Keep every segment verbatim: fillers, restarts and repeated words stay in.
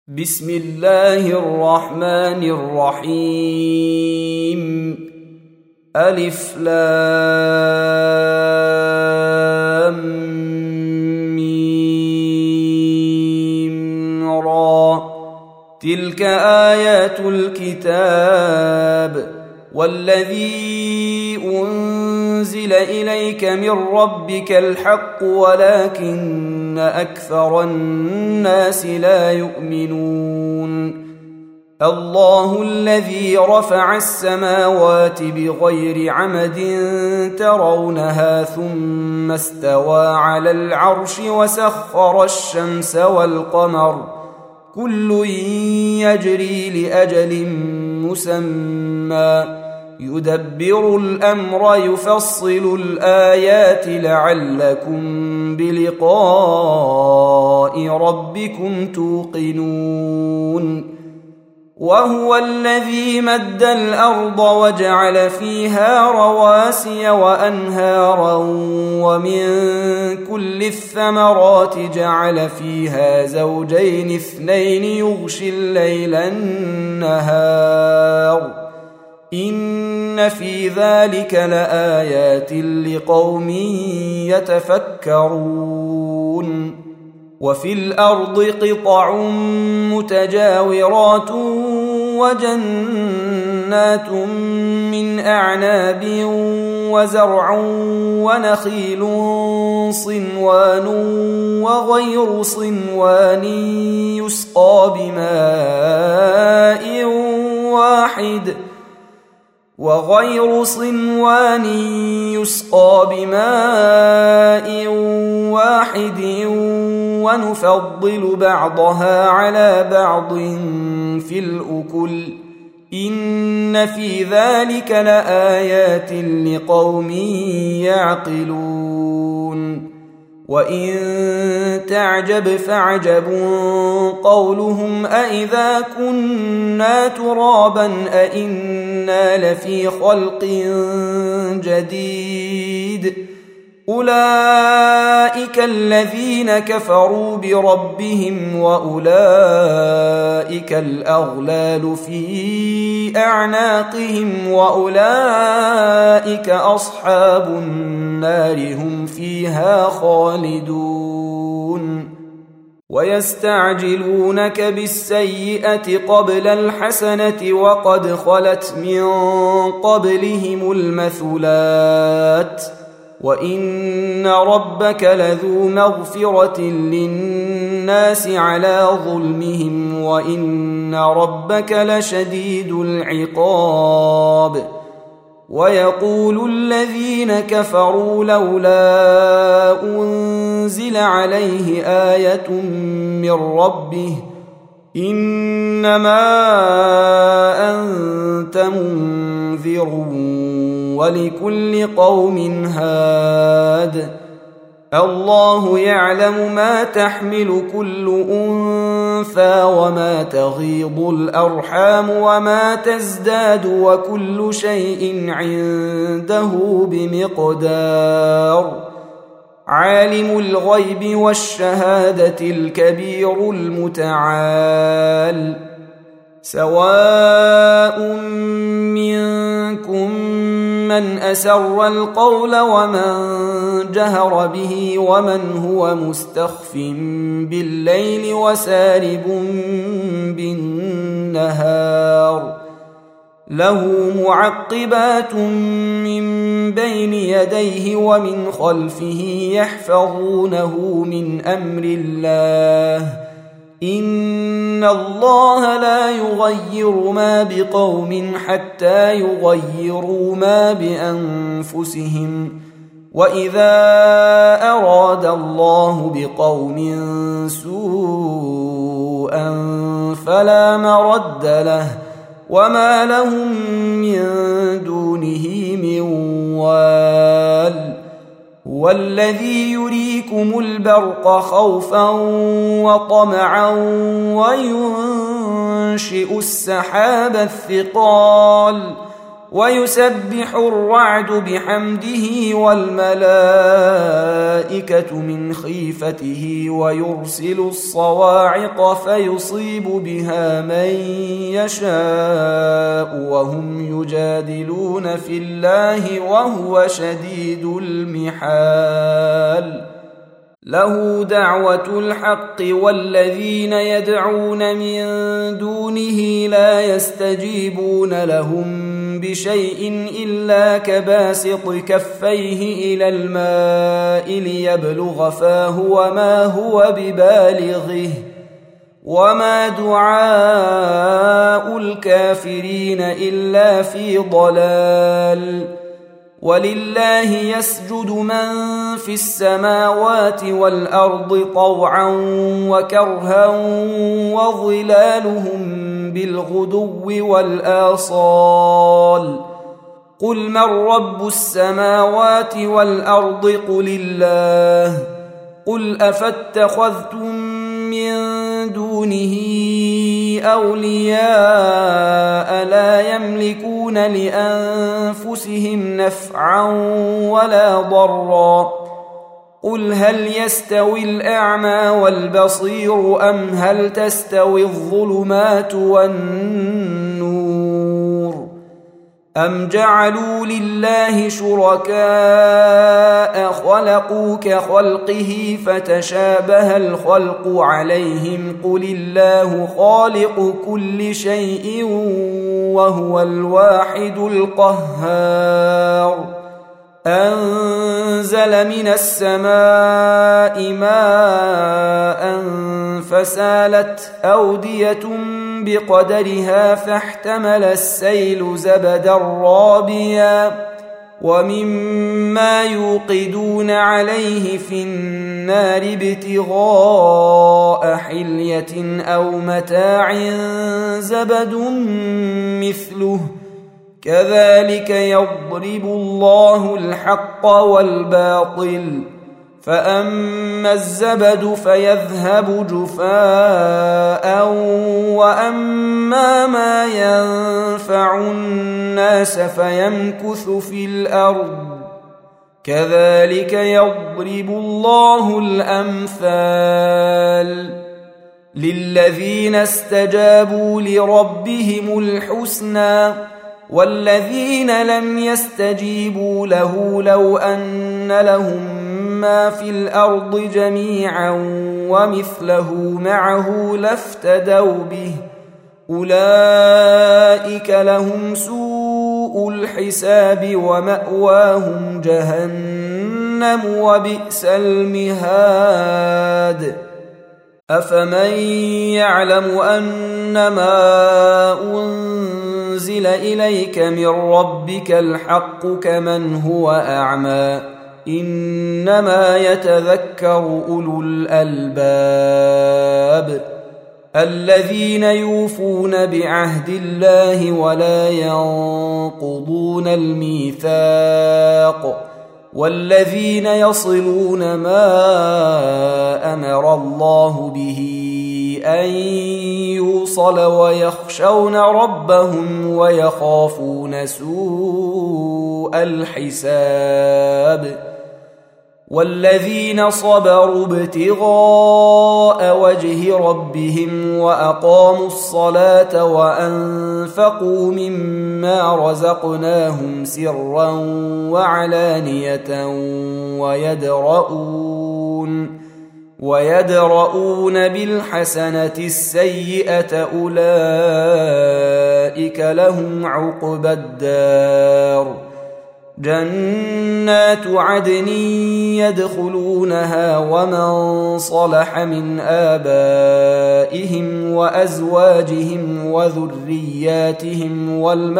بسم الله الرحمن الرحيم. ألف لام ميم را. تلك آيات الكتاب والذي أنزل إليك من ربك الحق ولكن أكثر الناس لا يؤمنون. الله الذي رفع السماوات بغير عمد ترونها ثم استوى على العرش وسخر الشمس والقمر كل يجري لأجل مسمى يدبر الأمر يفصل الآيات لعلكم بلقاء ربكم توقنون. وهو الذي مد الأرض وجعل فيها رواسي وأنهارا ومن كل الثمرات جعل فيها زوجين اثنين يغشي الليل النهار إن في ذلك لآيات لقوم يتفكرون. وفي الأرض قطع متجاورات وجنات من أعناب وزرع ونخيل صنوان وغير صنوان يسقى بماء واحد وغير صنوان يسقى بماء واحد ونفضل بعضها على بعض في الأكل إن في ذلك لآيات لقوم يعقلون. وإن تعجب فعجب قولهم أإذا كنا ترابا أإنا لفي خلق جديد أولئك الذين كفروا بربهم وأولئك الأغلال في أعناقهم وأولئك أصحاب النار هم فيها خالدون. ويستعجلونك بالسيئة قبل الحسنة وقد خلت من قبلهم المثلات وإن ربك لذو مغفرة للناس على ظلمهم وإن ربك لشديد العقاب. ويقول الذين كفروا لولا أنزل عليه آية من ربه إنما أنت منذر ولكل قوم هاد. الله يعلم ما تحمل كل أنثى وما تغيض الأرحام وما تزداد وكل شيء عنده بمقدار. عالم الغيب والشهادة الكبير المتعال. سواء منكم من أسر القول ومن جهر به ومن هو مستخف بالليل وسارب بالنهار له معقبات من بين يديه ومن خلفه يحفظونه من أمر الله إن الله لا يغير ما بقوم حتى يغيروا ما بأنفسهم وإذا أراد الله بقوم سوءا فلا مرد له وما لهم من دونه من وال. هو الذي يريكم البرق خوفا وطمعا وينشئ السحاب الثقال ويسبح الرعد بحمده والملائكة من خيفته ويرسل الصواعق فيصيب بها من يشاء وهم يجادلون في الله وهو شديد المحال. له دعوة الحق والذين يدعون من دونه لا يستجيبون لهم بشيء إلا كباسط كفيه إلى الماء ليبلغ فاه وما هو ببالغه وما دعاء الكافرين إلا في ضلال. ولله يسجد من في السماوات والأرض طوعا وكرها وظلالهم بالغدو والآصال. قل من رب السماوات والأرض قل الله. قل أفاتخذتم من دونه أولياء لا يملكون لأنفسهم نفعا ولا ضرا. قل هل يستوي الأعمى والبصير أم هل تستوي الظلمات والنور أم جعلوا لله شركاء خلقوا كخلقه فتشابه الخلق عليهم. قل الله خالق كل شيء وهو الواحد القهار. أنزل من السماء ماء فسالت أودية بقدرها فاحتمل السيل زبدا رابيا ومما يوقدون عليه في النار ابتغاء حلية أو متاع زبد مثله كذلك يضرب الله الحق والباطل. فأما الزبد فيذهب جفاء وأما ما ينفع الناس فيمكث في الأرض كذلك يضرب الله الأمثال. للذين استجابوا لربهم الحسنى والذين لم يستجيبوا له لو أن لهم ما في الأرض جميعا ومثله معه لافتدوا به أولئك لهم سوء الحساب ومأواهم جهنم وبئس المهاد. أفمن يعلم أنما أنزل إليك من ربك الحق كمن هو أعمى إنما يتذكر أولو الألباب الذين يوفون بعهد الله ولا ينقضون الميثاق والذين يصلون ما أمر الله به أن يوصل ويخشون ربهم ويخافون سوء الحساب والذين صبروا ابتغاء وجه ربهم وأقاموا الصلاة وأنفقوا مما رزقناهم سرا وعلانية ويدرؤون ويدرؤون بالحسنة السيئة أولئك لهم عقبى الدار جنات عدن يدخلونها ومن صلح من آبائهم وأزواجهم وذرياتهم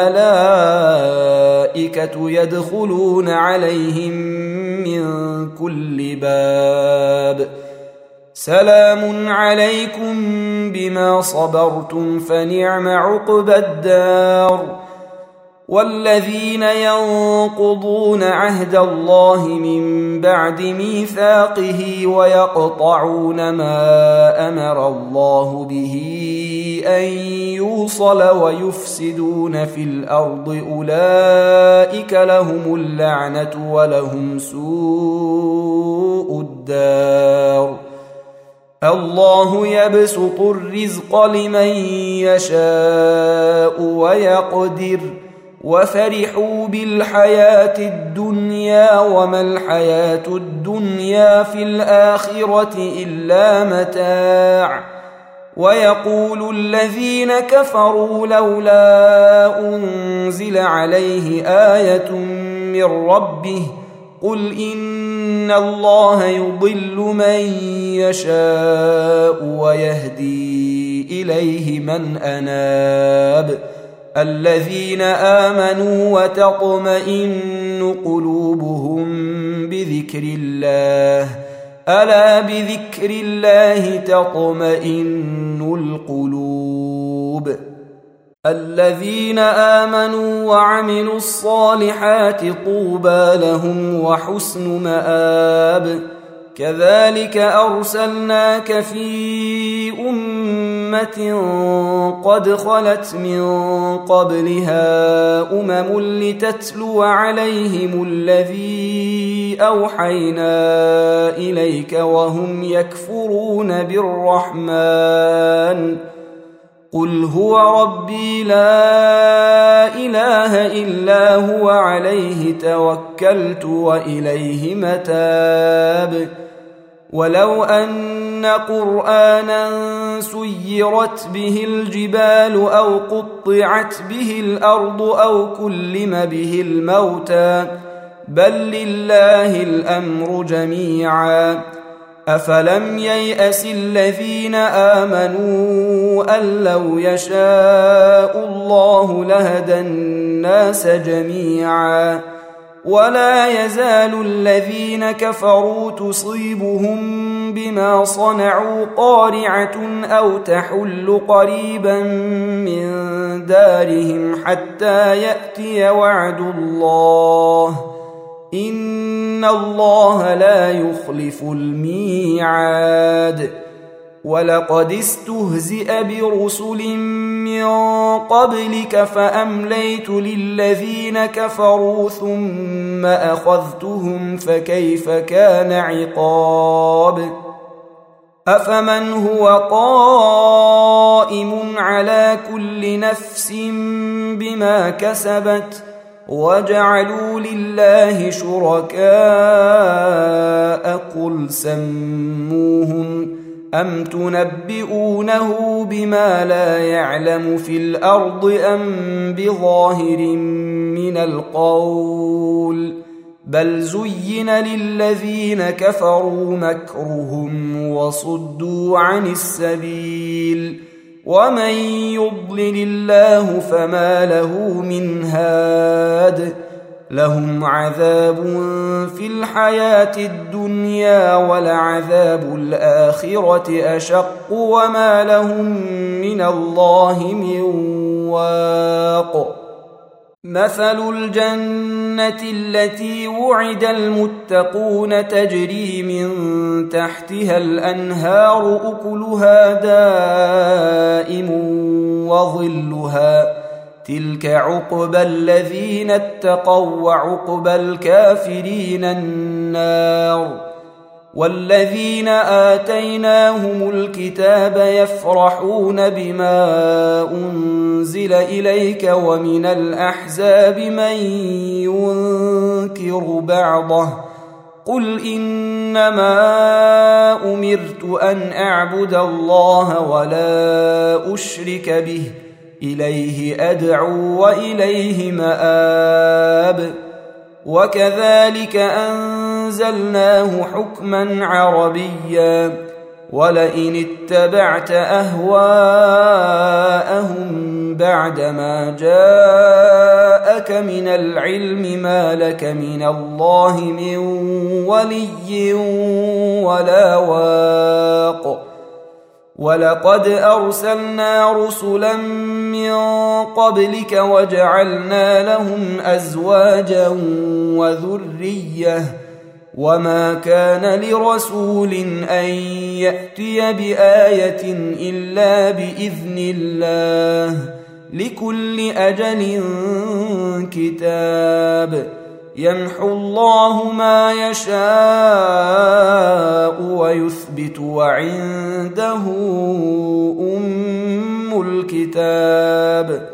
والملائكة يدخلون عليهم من كل باب سلام عليكم بما صبرتم فنعم عقبى الدار. والذين ينقضون عهد الله من بعد ميثاقه ويقطعون ما أمر الله به أن يوصل ويفسدون في الأرض أولئك لهم اللعنة ولهم سوء الدار. الله يبسط الرزق لمن يشاء ويقدر وفرحوا بالحياة الدنيا وما الحياة الدنيا في الآخرة إلا متاع. ويقول الذين كفروا لولا أنزل عليه آية من ربه قل إن الله يضل من يشاء ويهدي إليه من أناب. الذين آمنوا وتطمئن قلوبهم بذكر الله ألا بذكر الله تطمئن القلوب. الذين آمنوا وعملوا الصالحات طوبى لهم وحسن مآب. كذلك أرسلناك في أمة قد خلت من قبلها أمم لتتلو عليهم الذي أوحينا إليك وهم يكفرون بالرحمن قل هو ربي لا إله إلا هو عليه توكلت وإليه متاب. ولو أن قرآنا سيرت به الجبال أو قطعت به الأرض أو كلم به الموتى بل لله الأمر جميعا أفلم ييأس الذين آمنوا أن لو يشاء الله لهدى الناس جميعا ولا يزال الذين كفروا تصيبهم بما صنعوا قارعة أو تحل قريبا من دارهم حتى يأتي وعد الله إن الله لا يخلف الميعاد. ولقد استهزئ برسل من قبلك فأمليت للذين كفروا ثم أخذتهم فكيف كان عقاب. أفمن هو قائم على كل نفس بما كسبت وجعلوا لله شركاء قل سموهم أم تنبئونه بما لا يعلم في الأرض أم بظاهر من القول بل زين للذين كفروا مكرهم وصدوا عن السبيل ومن يضلل الله فما له من هاد. لهم عذاب في الحياة الدنيا ولعذاب الآخرة أشق وما لهم من الله من واق. مثل الجنة التي وعد المتقون تجري من تحتها الأنهار أكلها دائم وظلها تلك عقبى الذين اتقوا وعقبى الكافرين النار. والذين آتيناهم الكتاب يفرحون بما أنزل إليك ومن الأحزاب من ينكر بعضه قل إنما أمرت أن أعبد الله ولا أشرك به إليه أدعو وإليه مآب. وكذلك أنزلناه حكما عربيا ولئن اتبعت أهواءهم بعدما جاءك من العلم ما لك من الله من ولي ولا واق. ولقد أرسلنا رسلا من قبلك وجعلنا لهم أزواجا وذرية وما كان لرسول أن يأتي بآية إلا بإذن الله لكل أجل كتاب يمحو الله ما يشاء ويثبت وعنده أم الكتاب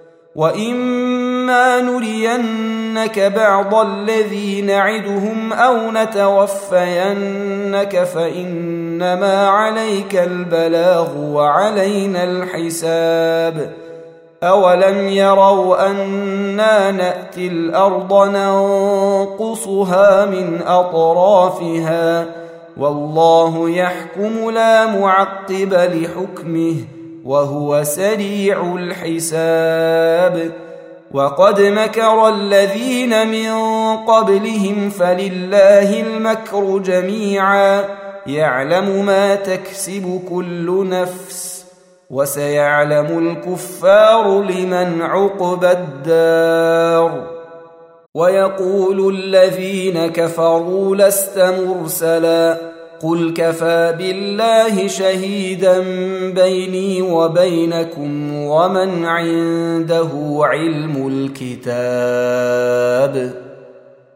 وإما نرينك بعض الذي نعدهم أو نتوفينك فإنما عليك البلاغ وعلينا الحساب أولم يروا أنا نأتي الأرض ننقصها من أطرافها والله يحكم لا معقب لحكمه وهو سريع الحساب وقد مكر الذين من قبلهم فلله المكر جميعا يعلم ما تكسب كل نفس وسيعلم الكفار لمن عقبى الدار ويقول الذين كفروا لست مرسلا قل كفى بالله شهيدا بيني وبينكم ومن عنده علم الكتاب